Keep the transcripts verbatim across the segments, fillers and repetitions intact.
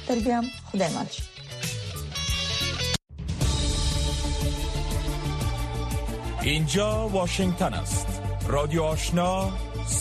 در بیام خدای مالش. اینجا واشنگتن است. رادیو آشنا،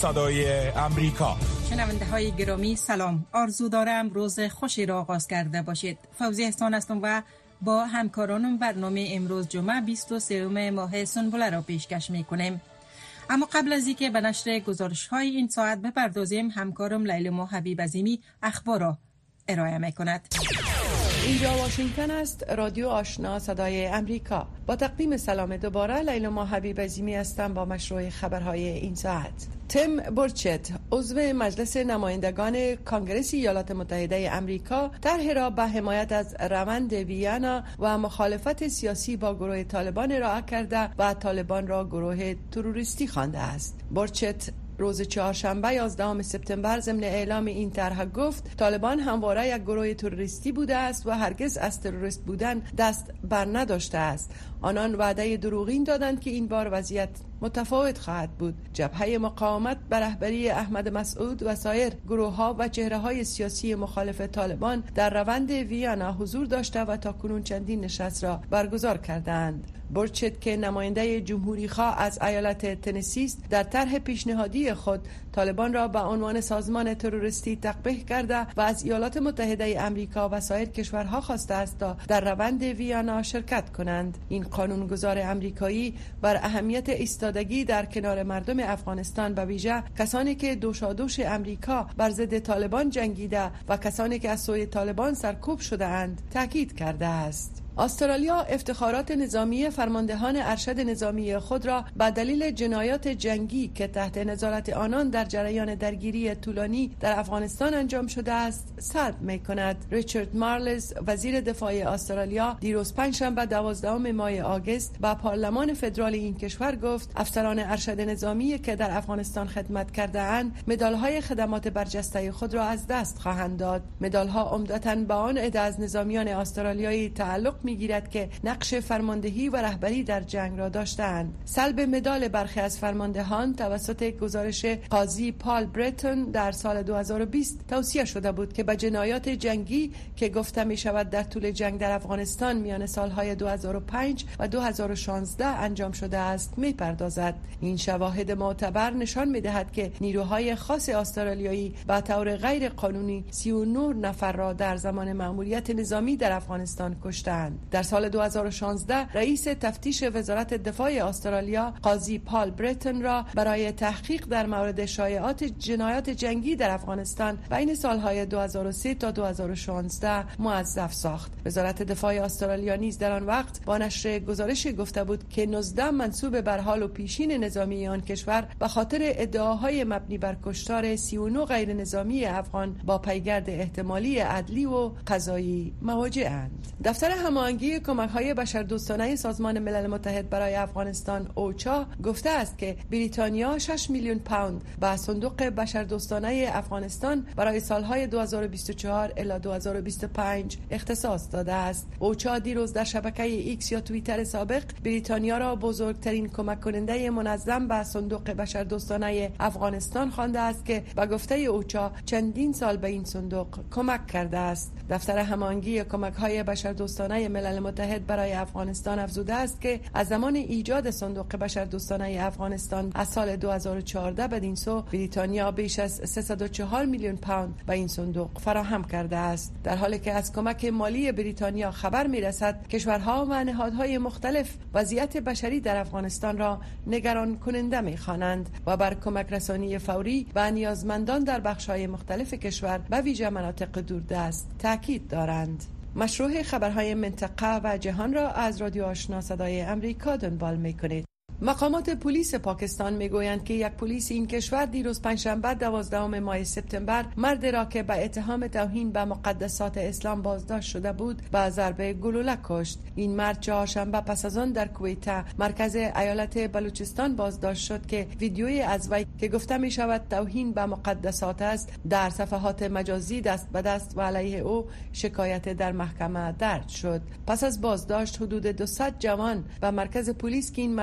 صدای امریکا. شنونده های گرامی سلام. آرزو دارم روز خوشی را آغاز کرده باشید. فوزی احسان هستم و با همکارانم برنامه امروز جمعه بیست و سوم ماه سنبله را پیشکش میکنیم. اما قبل از اینکه به نشر گزارش های این ساعت بپردازیم، همکارم لیلا حبیب عظیمی اخبار را ارائه میکند. اینجا واشنگتن است. رادیو آشنا صدای امریکا. با تقدیم سلام دوباره، لیلا حبیب عظیمی هستم با مشروع خبرهای این ساعت. تیم بورچت، عضو مجلس نمایندگان کانگرس ایالات متحده امریکا، طرحی را به حمایت از روند ویانا و مخالفت سیاسی با گروه طالبان ارائه کرده و طالبان را گروه تروریستی خوانده است. بورچت روز چهارشنبه یازدهم سپتامبر ضمن اعلام این طرح گفت طالبان همواره یک گروه تروریستی بوده است و هرگز از تروریست بودن دست بر نداشته است. آنان وعده دروغین دادند که این بار وضعیت متفاوت خواهد بود. جبهه مقاومت به رهبری احمد مسعود و سایر گروه‌ها و چهره‌های سیاسی مخالف طالبان در روند ویانا حضور داشته و تاکنون چندین نشست را برگزار کردند. بورچت که نماینده جمهوری خواه از ایالت تنسی است، در طرح پیشنهادی خود طالبان را به عنوان سازمان تروریستی تقبیح کرده و از ایالات متحده امریکا و سایر کشورها خواسته است تا در روند ویانا شرکت کنند. این قانونگذار امریکایی بر اهمیت ایستادگی در کنار مردم افغانستان، به ویژه کسانی که دوشادوش امریکا بر ضد طالبان جنگیده و کسانی که از سوی طالبان سرکوب شده اند، تاکید کرده است. استرالیا افتخارات نظامی فرماندهان ارشد نظامی خود را به دلیل جنایات جنگی که تحت نظارت آنان در جریان درگیری طولانی در افغانستان انجام شده است سلب می‌کند. ریچارد مارلز، وزیر دفاع استرالیا، دیروز پنجشنبه دوازدهم ماه آگوست به پارلمان فدرال این کشور گفت افسران ارشد نظامی که در افغانستان خدمت کرده‌اند مدال‌های خدمات برجسته خود را از دست خواهند داد. مدال‌ها عمدتاً به آن عده از نظامیان استرالیایی تعلق میگیرد که نقش فرماندهی و رهبری در جنگ را داشتند. سلب مدال برخی از فرماندهان توسط گزارش قاضی پال برتون در سال دو هزار و بیست توصیه شده بود که به جنایات جنگی که گفته می شود در طول جنگ در افغانستان میان سالهای دو هزار و پنج و دو هزار و شانزده انجام شده است می پردازد. این شواهد معتبر نشان می دهد که نیروهای خاص استرالیایی به طور غیر قانونی سی و نه نفر را در زمان مأموریت نظامی در افغانستان کشتند. در سال دو هزار و شانزده رئیس تفتیش وزارت دفاع استرالیا قاضی پال برتون را برای تحقیق در مورد شایعات جنایات جنگی در افغانستان بین سالهای دو هزار و سه تا دو هزار و شانزده موظف ساخت. وزارت دفاع استرالیا نیز در آن وقت با نشر گزارش گفته بود که نوزده منصوب بر حال و پیشین نظامی آن کشور به خاطر ادعاهای مبنی بر کشتار سی و نه غیر نظامی افغان با پیگرد احتمالی عدلی و قضایی مواجه‌اند. دفتر هماهنگی کمک‌های بشردوستانه سازمان ملل متحد برای افغانستان اوچا گفته است که بریتانیا شش میلیون پوند به صندوق بشردوستانه افغانستان برای سالهای دو هزار و بیست و چهار الی دو هزار و بیست و پنج اختصاص داده است. اوچا دیروز در شبکه ایکس یا توییتر سابق بریتانیا را بزرگترین کمک کننده منظم به صندوق بشردوستانه افغانستان خوانده است که به گفته اوچا چندین سال به این صندوق کمک کرده است. دفتر هماهنگی کمک‌های بشردوستانه ملل متحد برای افغانستان افزوده است که از زمان ایجاد صندوق بشردوستانه افغانستان از سال دو هزار و چهارده بدین سو بریتانیا بیش از سیصد و چهار میلیون پوند به این صندوق فراهم کرده است. در حالی که از کمک مالی بریتانیا خبر می‌رسد، کشورها و نهادهای مختلف وضعیت بشری در افغانستان را نگران کننده می‌خوانند و بر کمک رسانی فوری و نیازمندان در بخش‌های مختلف کشور به ویژه مناطق دوردست تاکید دارند. مشروع خبرهای منطقه و جهان را از رادیو آشنا صدای امریکا دنبال می‌کنید. مقامات پلیس پاکستان میگویند که یک پلیس این کشور دیروز پنجشنبه دوازدهم ماه سپتامبر مرد را که به اتهام توهین به مقدسات اسلام بازداشت شده بود با ضربه گلوله کشت. این مرد چهارشنبه پس از آن در کویتا مرکز ایالت بلوچستان بازداشت شد که ویدیویی از وی که گفته می شود توهین به مقدسات است در صفحات مجازی دست به دست و علیه او شکایت در محکمه درج شد. پس از بازداشت حدود دویست جوان به مرکز پلیس که این مظنون در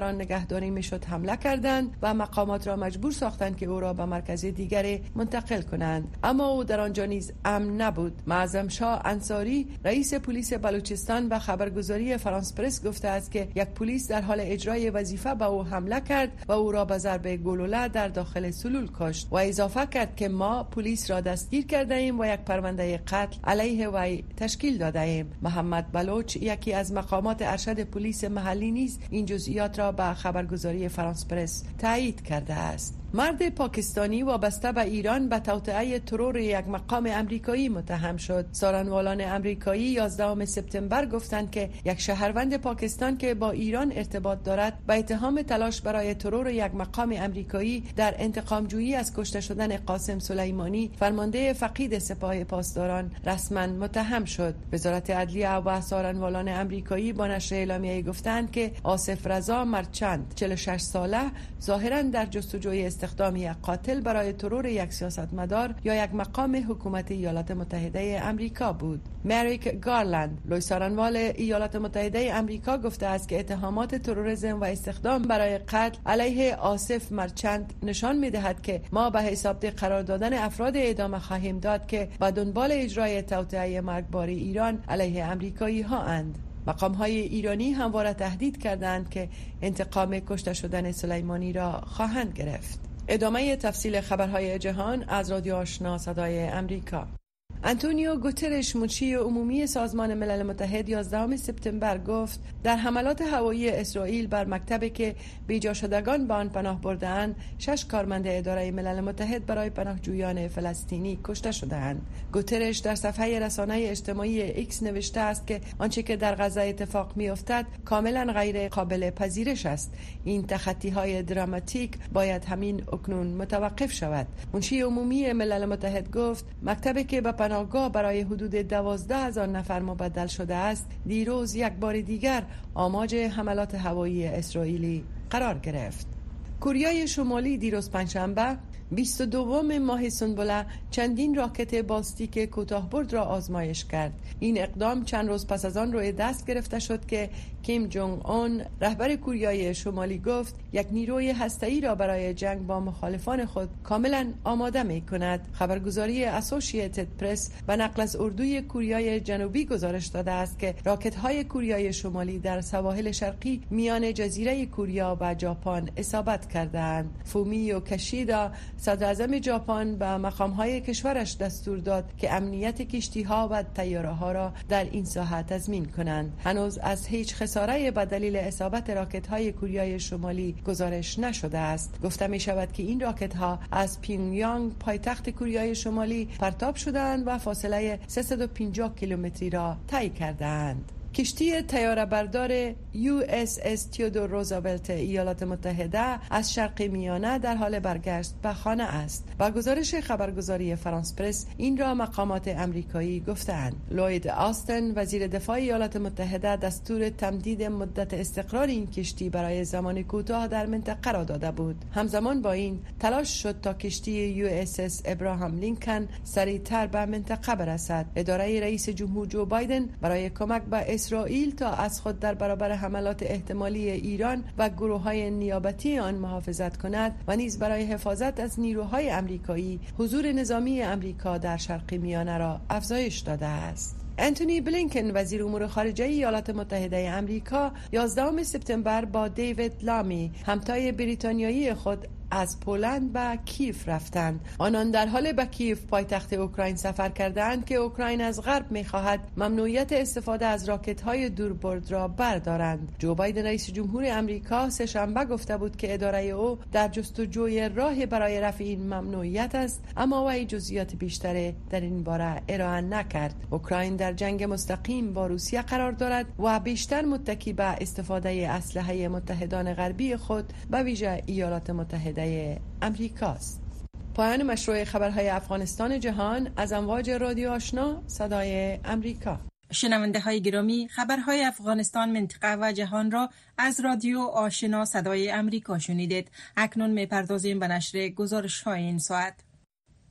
در آن نگهداری میشد حمله کردند و مقامات را مجبور ساختند که او را به مرکز دیگری منتقل کنند، اما او در آنجا نیز امن نبود. معظم شاه انصاری رئیس پلیس بلوچستان به خبرگزاری فرانس پرس گفته است که یک پلیس در حال اجرای وظیفه به او حمله کرد و او را به ضربه گلوله در داخل سلول کشت و اضافه کرد که ما پلیس را دستگیر کرده ایم و یک پرونده قتل علیه وی تشکیل داده ایم. محمد بلوچ یکی از مقامات ارشد پلیس محلی نیز این جزئیات را به خبرگزاری فرانس پرس تایید کرده است. مرد پاکستانی وابسته به ایران به توطئه ترور یک مقام امریکایی متهم شد. سارنوالان امریکایی یازدهم سپتامبر گفتند که یک شهروند پاکستان که با ایران ارتباط دارد به اتهام تلاش برای ترور یک مقام امریکایی در انتقام جویی از کشته شدن قاسم سلیمانی فرمانده فقید سپاه پاسداران رسما متهم شد. وزارت عدلیه و سارنوالان امریکایی با نشر اعلامیه‌ای گفتند که آصف رضا مرچند چهل و شش ساله ظاهرا در جستجوی استخدام یک قاتل برای ترور یک سیاستمدار یا یک مقام حکومت ایالات متحده امریکا بود. مریک گارلند لوی سارنوال ایالات متحده امریکا گفته است که اتهامات تروریسم و استخدام برای قتل علیه آصف مرچند نشان می‌دهد که ما به حساب قرار دادن افراد اعدام خواهیم داد که به دنبال اجرای توطئه مرگبار ایران علیه امریکایی ها اند. مقام های ایرانی همواره تهدید کردند که انتقام کشته شدن سلیمانی را خواهند گرفت. ادامه تفصیل خبرهای جهان از رادیو آشنا صدای امریکا. آنتونیو گوترش منشی عمومی سازمان ملل متحد یازدهم سپتامبر گفت در حملات هوایی اسرائیل بر مکتبی که بیجا شدگان به آن پناه برده‌اند شش کارمند اداره ملل متحد برای پناهجویان فلسطینی کشته شده‌اند. گوترش در صفحه رسانه اجتماعی ایکس نوشته است که آنچه که در غزه اتفاق می‌افتد کاملا غیر قابل پذیرش است. این تخطی‌های دراماتیک باید همین اکنون متوقف شود. منشی عمومی ملل متحد گفت مکتبی که به پناهگاه برای حدود دوازده هزار نفر مبدل شده است دیروز یک بار دیگر آماج حملات هوایی اسرائیلی قرار گرفت. کره شمالی دیروز پنجشنبه بیست و دوم ماه سنبله چندین راکت بالستیک کوتاه‌برد را آزمایش کرد. این اقدام چند روز پس از آن روی دست گرفته شد که کیم جونگ اون رهبر کره شمالی گفت یک نیروی هسته‌ای را برای جنگ با مخالفان خود کاملا آماده می کند. خبرگزاری اسوسییتد پرس به نقل از اردوی کره جنوبی گزارش داده است که راکت‌های کره شمالی در سواحل شرقی میان جزیره کره و ژاپن اصابت کردند. فومیو کشیدا صدر اعظم ژاپن به مقام‌های کشورش دستور داد که امنیت کشتی‌ها و طیاره‌ها را در این ساحه تضمین کنند. هنوز از هیچ خساره‌ای به دلیل اصابت راکت‌های کره شمالی گزارش نشده است. گفته می‌شود که این راکت‌ها از پیونگیانگ پایتخت کره شمالی پرتاب شدند و فاصله سیصد و پنجاه کیلومتری را طی کردند. کشتی طیاره بردار یو اس اس تیودور روزولت ایالات متحده از شرق میانه در حال برگشت به خانه است. با گزارش خبرگزاری فرانس پرس این را مقامات امریکایی گفتند. لوید آستن وزیر دفاع ایالات متحده دستور تمدید مدت استقرار این کشتی برای زمان کوتاه در منطقه را داده بود. همزمان با این تلاش شد تا کشتی یو اس اس ابراهام لینکن سریعتر به منطقه برسد. اداره رئیس جمهور جو بایدن برای کمک به اسرائیل تا از خود در برابر حملات احتمالی ایران و گروه‌های نیابتی آن محافظت کند و نیز برای حفاظت از نیروهای امریکایی حضور نظامی امریکا در شرق میانه را افزایش داده است. انتونی بلینکن وزیر امور خارجه ایالات متحده امریکا یازدهم سپتامبر با دیوید لامی همتای بریتانیایی خود از پولند به کیف رفتند. آنان در حال به کیف پایتخت اوکراین سفر کردند که اوکراین از غرب می‌خواهد ممنوعیت استفاده از راکت‌های دوربرد را بردارند. جو بایدن رئیس جمهور امریکا سه شنبه گفته بود که اداره او در جستجوی راهی برای رفع این ممنوعیت است، اما وی جزئیات بیشتری در این باره ارائه نکرد. اوکراین در جنگ مستقیم با روسیه قرار دارد و بیشتر متکی به استفاده اسلحه متحدان غربی خود به ویژه ایالات متحده امریکاست. پایان مشروع خبرهای افغانستان جهان از امواج رادیو آشنا صدای امریکا. شنونده های گرامی، خبرهای افغانستان، منطقه و جهان را از رادیو آشنا صدای امریکا شنیدید. اکنون میپردازیم به نشر گزارش های این ساعت.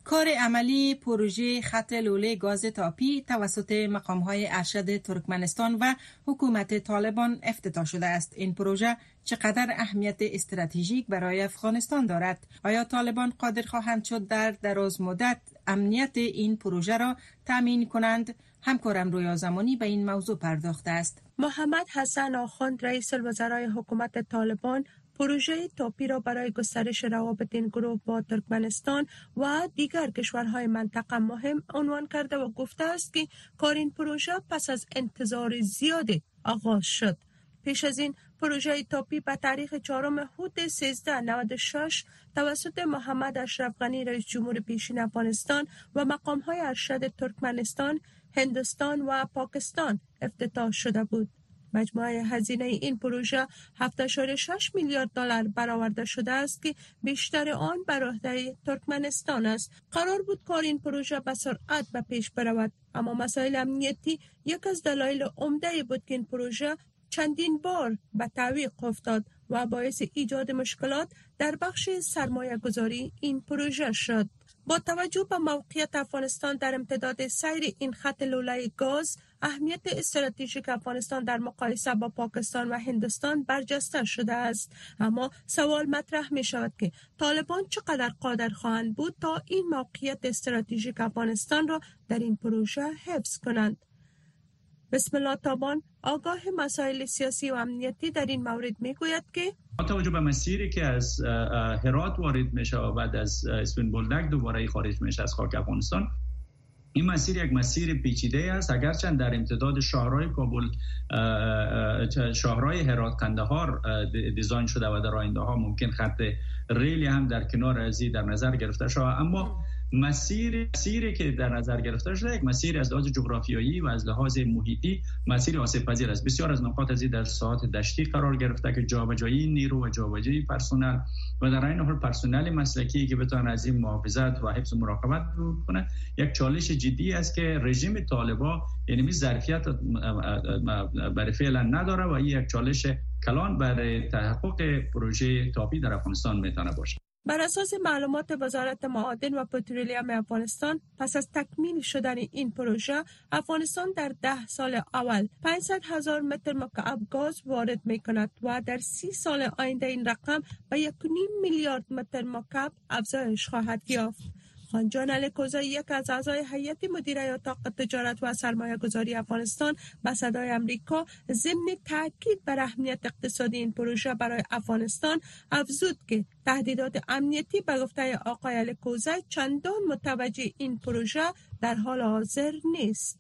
کار عملی پروژه خط لوله گاز تاپی توسط مقام‌های ارشد ترکمنستان و حکومت طالبان افتتاح شده است. این پروژه چقدر اهمیت استراتژیک برای افغانستان دارد؟ آیا طالبان قادر خواهند شد در دراز مدت امنیت این پروژه را تامین کنند؟ همکارم رویا زمانی به این موضوع پرداخته است. محمد حسن آخوند رئیس الوزرای حکومت طالبان پروژه تاپی را برای گسترش روابط این گروه با ترکمنستان و دیگر کشورهای منطقه مهم عنوان کرده و گفته است که کار این پروژه پس از انتظار زیادی آغاز شد. پیش از این پروژه تاپی به تاریخ چهارم هود سیزده نود و شش توسط محمد اشرف غنی رئیس جمهور پیشین افغانستان و مقام‌های ارشد ترکمنستان، هندوستان و پاکستان افتتاح شده بود. مجموعه هزینه این پروژه هفت ممیز شش میلیارد دلار برآورده شده است که بیشتر آن بر عهده ترکمنستان است. قرار بود کار این پروژه به سرعت به پیش برود، اما مسائل امنیتی یک از دلایل عمده بود که این پروژه چندین بار به تعویق افتاد و باعث ایجاد مشکلات در بخش سرمایه گذاری این پروژه شد. با توجه به موقعیت افغانستان در امتداد سیر این خط لوله گاز، اهمیت استراتژیک افغانستان در مقایسه با پاکستان و هندوستان برجسته شده است. اما سوال مطرح می شود که طالبان چقدر قادر خواهند بود تا این موقعیت استراتژیک افغانستان را در این پروژه حفظ کنند. بسم الله تابان آگاه مسائل سیاسی و امنیتی در این مورد می گوید که با توجه به مسیری که از هرات وارد میشه و بعد از اسفین بولدک دوباره خارج میشه از خاک افغانستان، این مسیر یک مسیر پیچیده است. اگرچند در امتداد شاهراه کابل، شاهراه هرات قندهار دیزاین شده و در آینده ها ممکن خط ریلی هم در کنار ازی در نظر گرفته شده، اما مسیر مسیری که در نظر گرفته شده یک مسیر از لحاظ جغرافیایی و از لحاظ محیطی مسیر آسیب پذیر است. بسیار از نقاط ازی در ساحات دشتی قرار گرفته که جابجایی نیرو و جابجایی پرسنل و در این حال پرسنل مسلکی که بتوان از این محافظت و حفظ و مراقبت کنه یک چالش جدی است که رژیم طالبان یعنی ظرفیت برای فعلا نداره و این یک چالش کلان برای تحقق پروژه تاپی در افغانستان میتونه باشه. بر اساس معلومات وزارت معادن و پترولیوم افغانستان، پس از تکمیل شدن این پروژه، افغانستان در ده سال اول پانصد هزار متر مکعب گاز وارد می کند و در سی سال آینده این رقم به یک و نیم میلیارد متر مکعب افزایش خواهد یافت. خانجان الکوزایی، یک از اعضای هیئت مدیره اتاق تجارت و سرمایه گذاری افغانستان، به صدای امریکا ضمن تاکید بر اهمیت اقتصادی این پروژه برای افغانستان افزود که تهدیدات امنیتی به گفته آقای الکوزایی چندان متوجه این پروژه در حال حاضر نیست.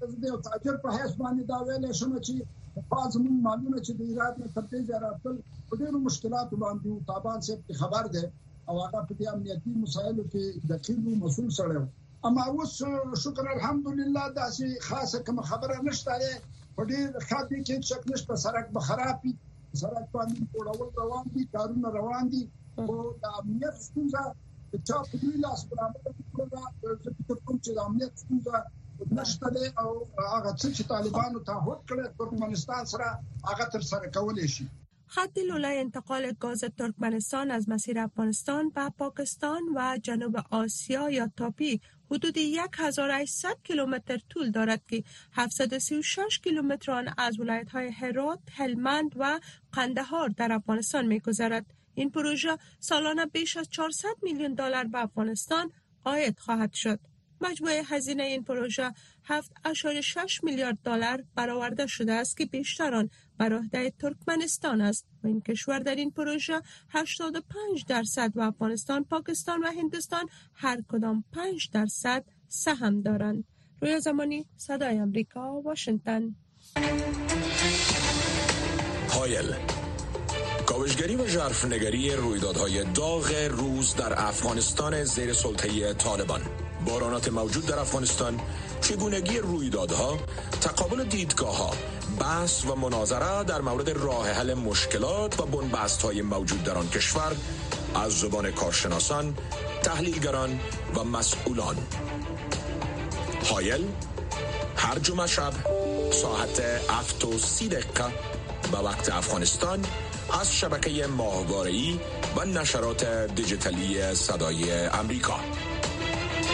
تاجر په هیڅ باندې دا ویل شم چې پازمون معلومه چې د ایران نه ترتیب راځل په ډیرو مشکلاتو باندې او تابان صاحب خبر ده او هغه په دې امنیتي مسایلو کې دقیق مسؤل سره. اما اوس شکر الحمدلله داسې خاصه کوم خبره نشته په ډیر خاطر کې شک نشته. سړک به خراب وي، سړک باندې پوړول روان دي، کارونه روان دي او د امنیت ستونزه چا په دې لاس برابر کړو چې کوم چې د امنیت ستونزه نشته او هغه څه چې طالبانو تعهد کړی ترکمنستان سره هغه تر سره کولای شي. خط لوله انتقال گاز ترکمنستان از مسیر افغانستان به پاکستان و جنوب آسیا یا تاپی حدود هزار و هشتصد کیلومتر طول دارد که هفتصد و سی و شش کیلومتر آن از ولایت‌های هرات، هلمند و قندهار در افغانستان می‌گذرد. این پروژه سالانه بیش از چهارصد میلیون دلار به افغانستان عاید خواهد شد. مجموعه هزینه این پروژه هفت ممیز شش میلیارد دلار برآورده شده است که بیشتر آن بر عهده ترکمنستان است و این کشور در این پروژه هشتاد و پنج درصد و افغانستان، پاکستان و هندوستان هر کدام پنج درصد سهم دارند. رویا زمانی، صدای امریکا، واشنگتن. هایل، کاوشگری و ژرفنگری رویدادهای داغ روز در افغانستان زیر سلطه طالبان، بارانات موجود در افغانستان، چگونگی رویدادها، تقابل دیدگاه‌ها، بحث و مناظره در مورد راه حل مشکلات و بنبست‌های موجود در آن کشور از زبان کارشناسان، تحلیلگران و مسئولان. هایل هر جمعه شب ساعت هفت و سی دقیقه به وقت افغانستان از شبکه ماهواره‌ای و نشرات دیجیتالی صدای امریکا.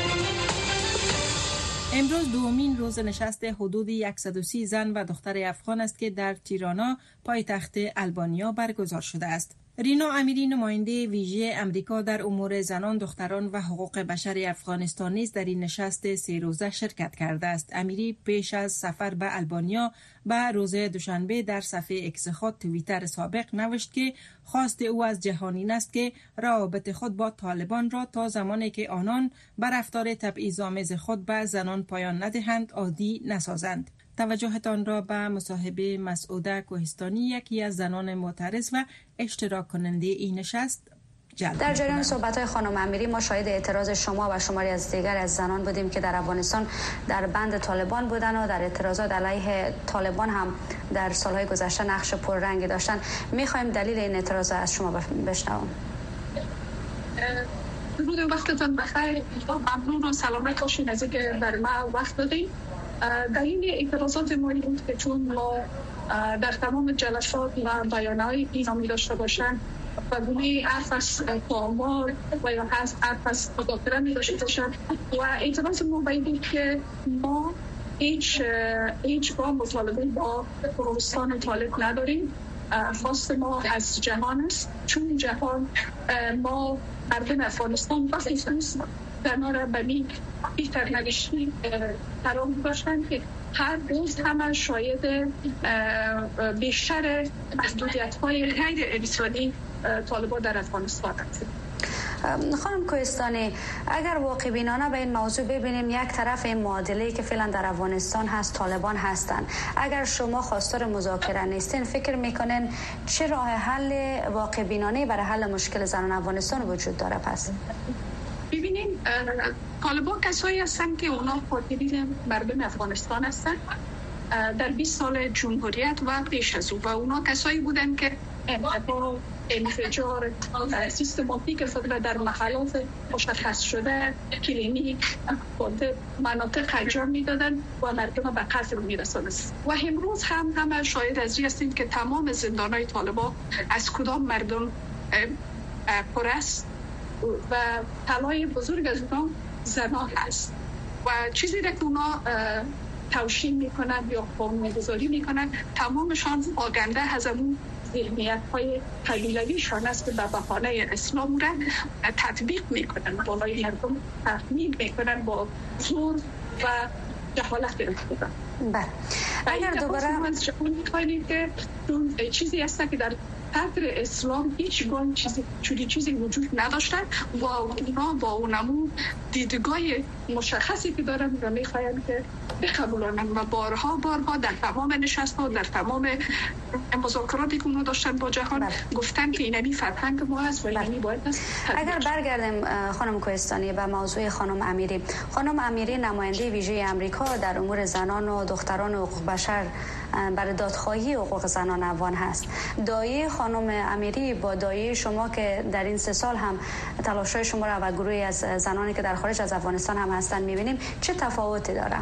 امروز دومین روز نشست حدود صد و سی زن و دختر افغان است که در تیرانا پایتخت آلبانیا برگزار شده است. رینا امیری نماینده ویژه امریکا در امور زنان، دختران و حقوق بشر افغانستان نیز در این نشست سه روزه شرکت کرده است. امیری پیش از سفر به آلبانیا به روز دوشنبه در صفحه اکس خود توییتر سابق نوشت که خواست او از جهانین است که روابط خود با طالبان را تا زمانی که آنان بر رفتار تبعیض‌آمیز خود به زنان پایان ندهند عادی نسازند. توجهتان را به مصاحبه مسعوده کوهستانی، یکی از زنان معترض و اشتراک کننده این نشست جلب در جریان صحبت‌های خانم امیری ما شاهد اعتراض شما و شماری از دیگر از زنان بودیم که در افغانستان در بند طالبان بودن و در اعتراضات علیه طالبان هم در سالهای گذشته نقش پررنگی داشتن. می‌خوایم دلیل این اعتراض از شما بشنویم. درود وقتتون بخیر. ممنون و سلامت باشین از اینکه بر ما وقت دادین. در این اعتراضات ما بود که چون ما در تمام جلسات و بیانهای اینا می داشته باشن و گونه حرف از پامال و یا حرف از مذاکره می داشته باشن و اعتراض ما باید که ما هیچ هیچ با مطالبه با پروستان طالب نداریم. خواست ما از جهان است، چون جهان ما مردم افغانستان وقتی است در ناره بمی بیتر نگشتی قرار داشتن که هر روز همه شاید بیشتر محدودیت های غیر انسانی طالبان در افغانستان هست. خانم کوهستانی، اگر واقع بینانه به این موضوع ببینیم، یک طرف این معادله‌ای که فعلا در افغانستان هست طالبان هستند، اگر شما خواستار مذاکره نیستین فکر میکنین چه راه حل واقع بینانه برای حل مشکل زنان افغانستان وجود داره؟ پس ببینین طالبان کسایی هستند که اونا خاطرین مردم افغانستان هستند در بیست سال جمهوریت و پیش از او و اونا کسایی بودن که انقلاب انفجار سیستماتیک خود در محلات مشخص شده کلینیک مناطق انجام میدادن و مردم به قتل میرساندند و امروز هم همه شاهد از این هستیم که تمام زندانهای طالبان از کدام مردم پر است و طلای بزرگ از اونا زنان هست و چیزی که اونا توشین میکنن یا قانون‌گذاری میکنن تمامشان آگنده از اون ذهنیت های قبیلویشان است که به بهانه اسلام را تطبیق میکنن، بالای مردم تحمیل میکنن با زور و جهالت گرفتن. بله. اگر دوباره میخواهیم که چیزی هست که در قدر اسلام هیچ گونه چیزی چوری چیزی وجود نداشته و اونا با اونمون دیدگاه مشخصی که دارن و میخواین که بقبولانن و بارها بارها در تمام نشست‌ها در تمام مذاکراتی که اونا داشتن با جهان بله. گفتن که اینمی فرهنگ ما هست و اینمی باید است. اگر برگردیم خانم کوهستانی به موضوع خانم امیری، خانم امیری نماینده ویژه امریکا در امور زنان و دختران و حقوق بشر برای دادخواهی حقوق زنان افغان هست. دایه خانم امیری با دایه شما که در این سه سال هم تلاش‌های شما را و گروهی از زنانی که در خارج از افغانستان هم هستن می‌بینیم، چه تفاوتی داره؟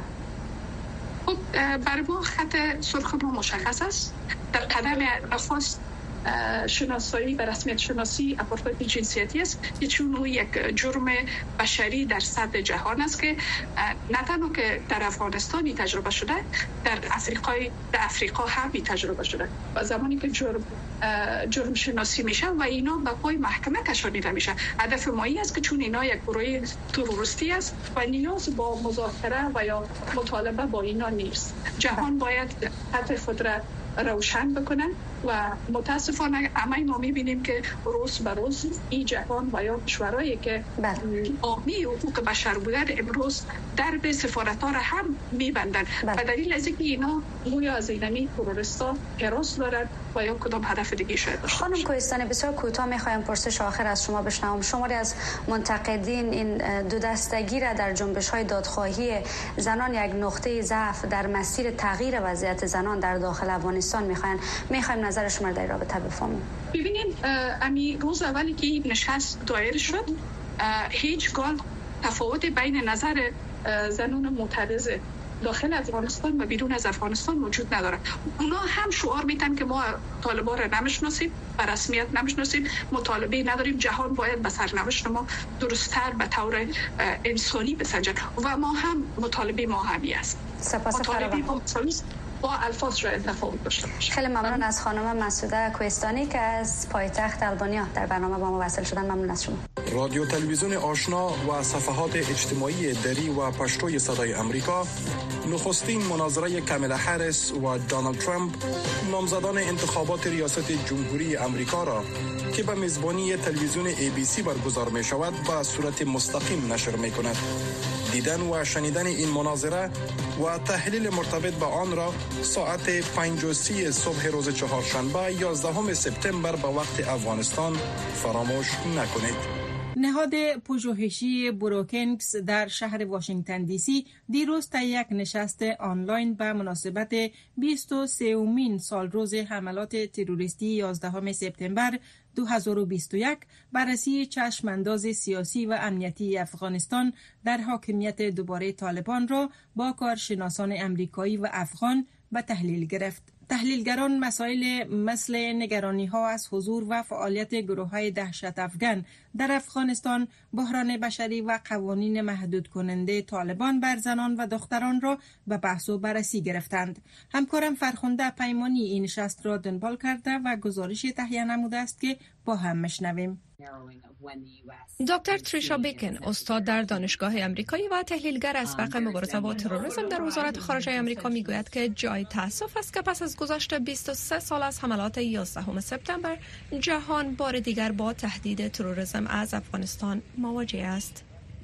خب برای ما خط سرخ ما مشخص است. در قدم نخست شناسایی به رسمیت شناسی آپارتاید جنسیتی است که چون او یک جرم بشری در سطح جهان است که نه تنها که در افغانستان تجربه شده، در افریقای در افریقا هم تجربه شده و زمانی که جرم جرم شناسی میشه و اینا به پای محکمه کشانیده میشه. هدف ما این است که چون اینا یک گروه تروریستی است و نیاز با مذاکره و یا مطالبه با اینا نیست. جهان باید هدف خود را روشن بکنن و متاسفانه همه ما میبینیم که روز به روز این جهان و یا کشورهایی که حامی حقوق بشر بودن امروز درب سفارت‌ها را هم میبندن و دلیل از اینکه اینا گویا از اینمی تروریستا حراس دارن و یا کدام هدف دیگه شاید داشته خانم کوهستانی بسیار کوتاه میخوایم پرسش آخر از شما بشنوم. شماری از منتقدین این دو دستگی را در جنبش‌های دادخواهی زنان یک نقطه ضعف در مسیر تغییر وضعیت زنان در داخل افغانستان میخواین. میخوایم نظر شما را در رابطه بفهمیم. ببینید امی روز اولی که نشست دایر شد هیچ گاه تفاوت بین نظر زنان معترض داخل افغانستان و بیرون از افغانستان وجود نداره. اونا هم شعار میدن که ما طالبان را نمیشناسیم، به رسمیت نمیشناسیم، مطالبه نداریم، جهان باید به سرنوشت ما درست‌تر به طور انسانی بسنجد و ما هم مطالبه ما همی است. سپاس فراوان. با الفاظ شاید تفاوت داشته باشه. خیلی ممنون از خانم مسعوده کوهستانی که از پایتخت البانیا در برنامه با ما وصل شدن. ممنون از شما. رادیو تلویزیون آشنا و صفحات اجتماعی دری و پشتوی صدای امریکا نخستین مناظره کاملا هریس و دونالد ترامپ نامزدان انتخابات ریاست جمهوری امریکا را که به میزبانی تلویزیون ای بی سی برگزار می شود به صورت مستقیم نشر می کند. دیدن و شنیدن این مناظره و تحلیل مرتبط به آن را ساعت پنج و سی صبح روز چهارشنبه یازدهم سپتامبر به وقت افغانستان فراموش نکنید. نهاد پژوهشی بروکینگز در شهر واشنگتن دی سی دیروز تا یک نشست آنلاین به مناسبت بیست و سومین سال روز حملات تروریستی یازدهم سپتامبر دو هزار و بیست و یک بررسی چشمانداز سیاسی و امنیتی افغانستان در حاکمیت دوباره طالبان را با کارشناسان امریکایی و افغان به تحلیل گرفت. تحلیلگران مسائل مثل نگرانی ها از حضور و فعالیت گروه های دهشت افغان در افغانستان، بحران بشری و قوانین محدود کننده طالبان بر زنان و دختران را به بحث و بررسی گرفتند. همکارم فرخنده پیمانی این نشست را دنبال کرده و گزارش تهیه نموده است که با هم میشنویم. دکتر تریشا بیکن، استاد در دانشگاه امریکایی و تحلیلگر از فقه مبارزه با تروریسم در وزارت خارجه امریکا میگوید که جای تأسف است که پس از گذشت بیست و سه سال از حملات یازدهم سپتامبر جهان بار دیگر با تهدید تروریسم از افغانستان مواجه است.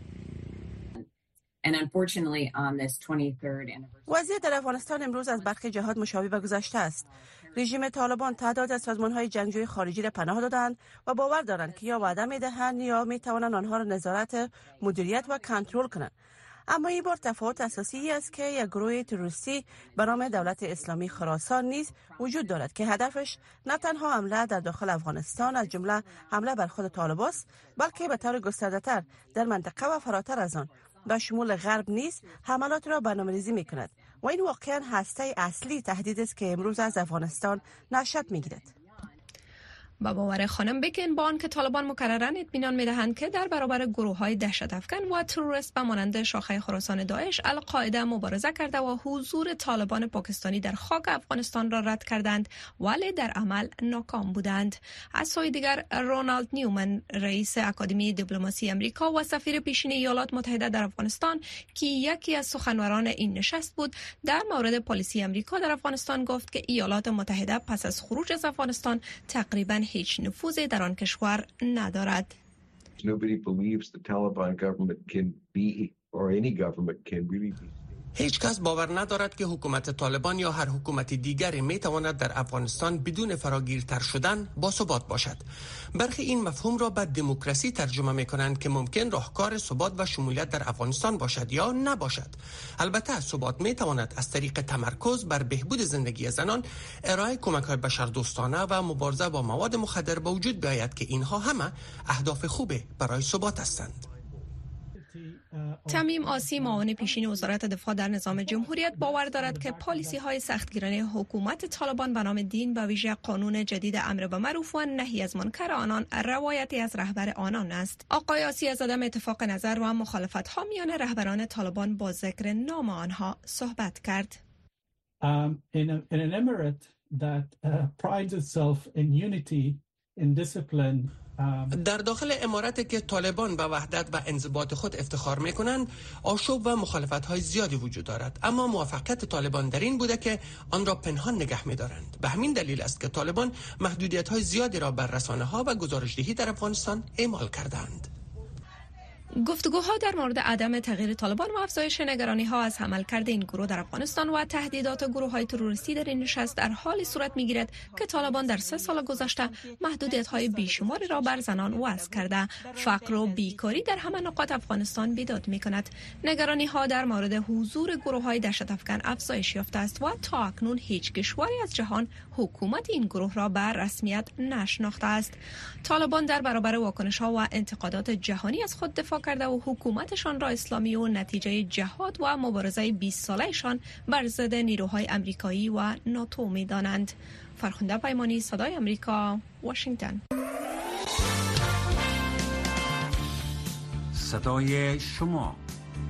وضعیت در افغانستان امروز از برخی جهات مشابه به گذشته است. رژیم طالبان تعداد از سازمان‌های جنگجوی خارجی را پناه دادند و باور دارند که یا وعده می‌دهند یا می‌توانند آنها را نظارت، مدیریت و کنترل کنند. اما این بار تفاوت اساسی است که یک گروه تروریستی به نام دولت اسلامی خراسان نیز وجود دارد که هدفش نه تنها حمله در داخل افغانستان از جمله حمله بر خود طالبان است، بلکه به طور گسترده‌تر در منطقه و فراتر از آن به شمول غرب نیز حملات را برنامه‌ریزی می‌کند و این واقعاً هسته اصلی تهدید است که امروز از افغانستان نشأت می‌گیرد. با باور خانم بیکن با آنکه طالبان مکرراً اطمینان می‌دهند که در برابر گروه‌های دهشت افکن و تروریست به مانند شاخه خراسان داعش القاعده مبارزه کرده و حضور طالبان پاکستانی در خاک افغانستان را رد کردند، ولی در عمل ناکام بودند. از سوی دیگر رونالد نیومن، رئیس اکادمی دیپلماسی امریکا و سفیر پیشین ایالات متحده در افغانستان که یکی از سخنوران این نشست بود، در مورد پالیسی امریکا در افغانستان گفت که ایالات متحده پس از خروج از افغانستان تقریباً هیچ نفوذی در آن کشور ندارد. هیچ کس باور ندارد که حکومت طالبان یا هر حکومت دیگری می تواند در افغانستان بدون فراگیرتر شدن با ثبات باشد. برخی این مفهوم را به دموکراسی ترجمه می کنند که ممکن راهکار ثبات و شمولیت در افغانستان باشد یا نباشد. البته ثبات می تواند از طریق تمرکز بر بهبود زندگی زنان، ارائه کمک‌های بشردوستانه و مبارزه با مواد مخدر به وجود بیاید که اینها همه اهداف خوبه برای ثبات هستند. تمیم آسی، معاون پیشین وزارت دفاع در نظام جمهوریت، باور دارد که پالیسی های سختگیرانه حکومت طالبان به نام دین به ویژه قانون جدید امر به معروف و نهی از منکر آنان روایتی از رهبر آنان است. آقای آسی از عدم اتفاق نظر و مخالفت ها میان رهبران طالبان با ذکر نام آنها صحبت کرد. Um, in, a, in an emirate that uh, prides itself in unity, in discipline. در داخل امارت که طالبان به وحدت و انضباط خود افتخار میکنند، آشوب و مخالفت‌های زیادی وجود دارد، اما موفقیت طالبان در این بوده که آن را پنهان نگه می‌دارند. به همین دلیل است که طالبان محدودیت‌های زیادی را بر رسانه‌ها و گزارش‌دهی در افغانستان اعمال کردند. گفتگوها در مورد عدم تغییر طالبان و افزایش نگرانی‌ها از عملکرد این گروه در افغانستان و تهدیدات گروه‌های تروریستی در این نشست در حالی صورت می‌گیرد که طالبان در سه سال گذشته محدودیت‌های بیشماری را بر زنان وضع کرده، فقر و بیکاری در همه نقاط افغانستان بیداد می‌کند. نگرانی‌ها در مورد حضور گروه‌های دهشت افکن افزایش یافته است و تا اکنون هیچ کشوری از جهان حکومت این گروه را به رسمیت نشناخته است. طالبان در برابر واکنش‌ها و انتقادات جهانی از خود دفاع کرده و حکومتشان را اسلامی و نتیجه جهاد و مبارزه بیست سالهشان بر ضد نیروهای امریکایی و ناتو می دانند. فرخنده پیمانی، صدای امریکا، واشنگتن. صدای شما،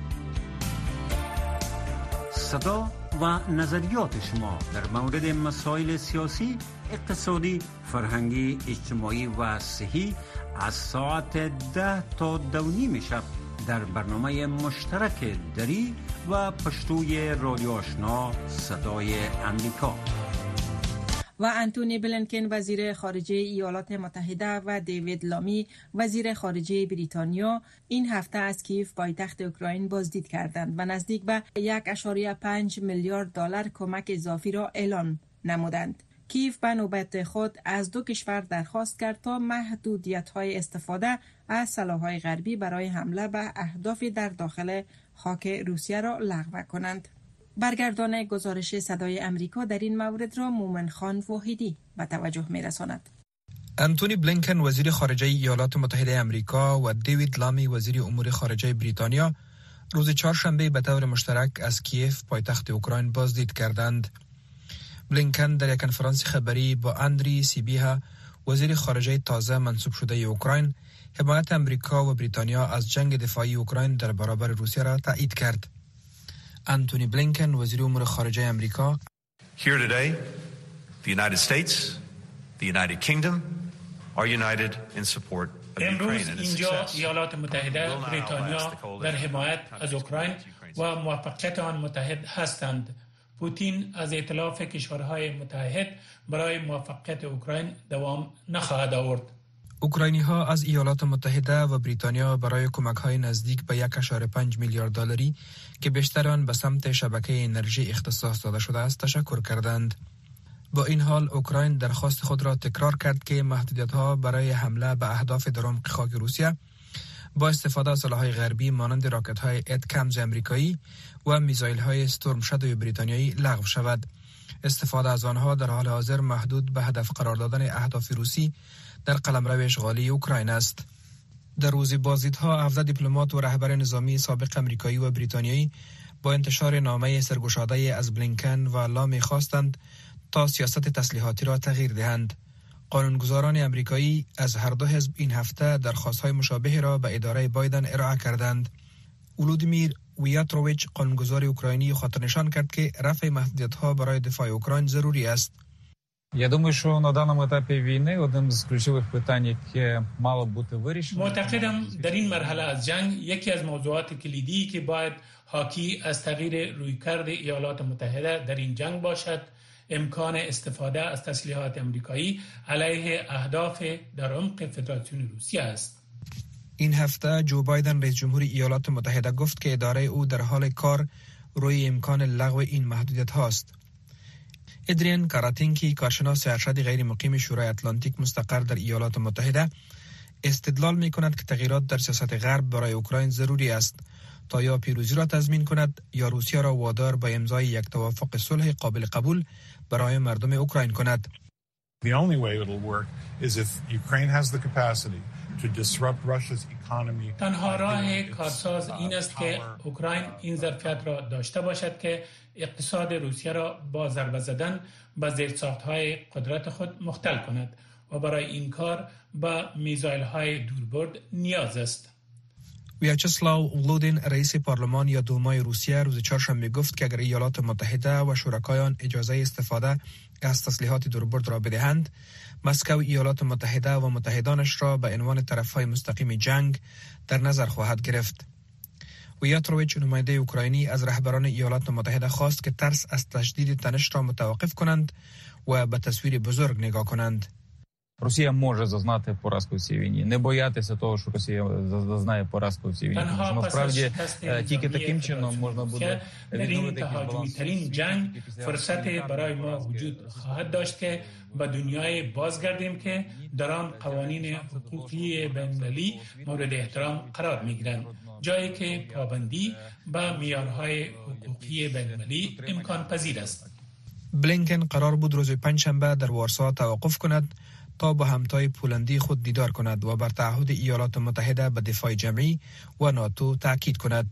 صدا و نظریات شما در مورد مسائل سیاسی، اقتصادی، فرهنگی، اجتماعی و صحی از ساعت ده تا دو نیم شب در برنامه مشترک دری و پشتوی رادیو آشنا صدای امریکا. و انتونی بلینکن وزیر خارجه ایالات متحده و دیوید لامی وزیر خارجه بریتانیا این هفته از کیف پایتخت اوکراین بازدید کردند و نزدیک به یک و پنج میلیارد دلار کمک اضافی را اعلان نمودند. کیف به نوبت خود از دو کشور درخواست کرد تا محدودیت‌های استفاده از سلاح‌های غربی برای حمله به اهداف در داخل خاک روسیه را لغو کنند. برگردان گزارش صدای امریکا در این مورد را مومن خان واحدی به توجه می‌رساند. انتونی بلینکن وزیر خارجه ایالات متحده امریکا و دیوید لامی وزیر امور خارجه بریتانیا روز چهارشنبه به طور مشترک از کیف پایتخت اوکراین بازدید کردند. بلینکن در یک کنفرانس خبری با اندری سیبیها وزیر خارجه تازه منصوب شده اوکراین حمایت امریکا و بریتانیا از جنگ دفاعی اوکراین در برابر روسیه را تایید کرد. انتونی بلینکن وزیر امور خارجه امریکا Here today, the United States, the United Kingdom are united in support of Ukraine and its اینجا success. ایالات متحده، بریتانیا در حمایت از اوکراین و موفقیت آن متحد هستند. پوتین از ائتلاف کشورهای متحد برای موفقیت اوکراین دوام نخواهد آورد. اوکراینی ها از ایالات متحده و بریتانیا برای کمک های نزدیک به یک و پنج میلیارد دلاری که بیشتر آن به سمت شبکه انرژی اختصاص داده شده است تشکر کردند. با این حال اوکراین درخواست خود را تکرار کرد که محدودیت ها برای حمله به اهداف در عمق خاک روسیه با استفاده از سلاح‌های غربی مانند راکت‌های ادکمز امریکایی و میزایل‌های استورم شادوی بریتانیایی لغو شود. استفاده از آنها در حال حاضر محدود به هدف قرار دادن اهداف روسی در قلمرو اشغالی اوکراین است. در روز بازدیدها هفده دیپلمات و رهبر نظامی سابق امریکایی و بریتانیایی با انتشار نامه سرگشاده از بلینکن و لامی خواستند تا سیاست تسلیحاتی را تغییر دهند. قانونگذاران امریکایی از هر دو حزب این هفته درخواست‌های مشابه را به اداره بایدن ارائه کردند. ولودیمیر ویاتروویچ قانونگذار اوکراینی خاطر نشان کرد که رفع محدودیت‌ها برای دفاع اوکراین ضروری است. Я думаю, що на даному етапі війни одним з ключових питань, яке мало бути вирішено. معتقدم در این مرحله از جنگ یکی از موضوعات کلیدی که باید حاکی از تغییر رویکرد ایالات متحده در این جنگ باشد امکان استفاده از تسلیحات امریکایی علیه اهداف در عمق فدراسیون روسیه است. این هفته جو بایدن رئیس جمهور ایالات متحده گفت که اداره او در حال کار روی امکان لغو این محدودیت هاست. ادریان کاراتینکی کارشناس ارشد غیر مقیم شورای اتلانتیک مستقر در ایالات متحده استدلال می کند که تغییرات در سیاست غرب برای اوکراین ضروری است تا یا پیروزی را تضمین کند یا روسیه را وادار به امضای یک توافق صلح قابل قبول برای مردم اوکراین کند. The only way it will work is if Ukraine has the capacity to disrupt Russia's economy. تنها راه کارساز این است که اوکراین این ظرفیت را داشته باشد که اقتصاد روسیه را با ضربه زدن به زیرساخت‌های قدرت خود مختل کند و برای این کار به میزایل‌های دوربرد نیاز است. ویاچسلاو ولودین رئیس پارلمان یا دومای روسیه روز چهارشنبه گفت که اگر ایالات متحده و شرکای آن اجازه استفاده از تسلیحات دوربرد را بدهند، مسکو ایالات متحده و متحدانش را به عنوان طرفهای مستقیم جنگ در نظر خواهد گرفت. ویاتروویچ نماینده اوکراینی از رهبران ایالات متحده خواست که ترس از تجدید تنش را متوقف کنند و به تصویر بزرگ نگاه کنند. Росія може зазнати поразку в цій війні. Не боятися того, що Росія зазнає поразку в цій війні. Тому що насправді тільки таким чином можна буде відновити баланс. جنگ فرصت برای ما وجود خواهد داشت که به دنیای بازگردیم که در آن قوانین حقوقی بین‌المللی مورد احترام قرار می‌گیرند. جایی که پابندی به معیارهای حقوقی بین‌المللی امکان پذیر است. بلینکن قرار بود روز پنجشنبه در وارسا توقف کند تا با همتای پولندی خود دیدار کند و بر تعهد ایالات متحده به دفاع جمعی و ناتو تاکید کند.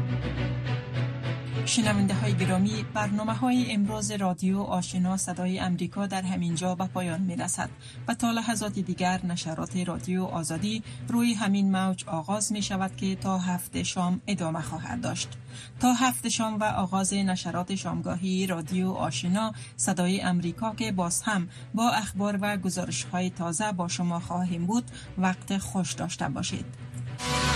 شنونده های گرامی، برنامه های امروز رادیو آشنا صدای امریکا در همین جا به پایان می رسد و تا لحظات دیگر نشرات رادیو آزادی روی همین موج آغاز می شود که تا هفت شام ادامه خواهد داشت. تا هفت شام و آغاز نشرات شامگاهی رادیو آشنا صدای امریکا که باز هم با اخبار و گزارش های تازه با شما خواهیم بود، وقت خوش داشته باشید.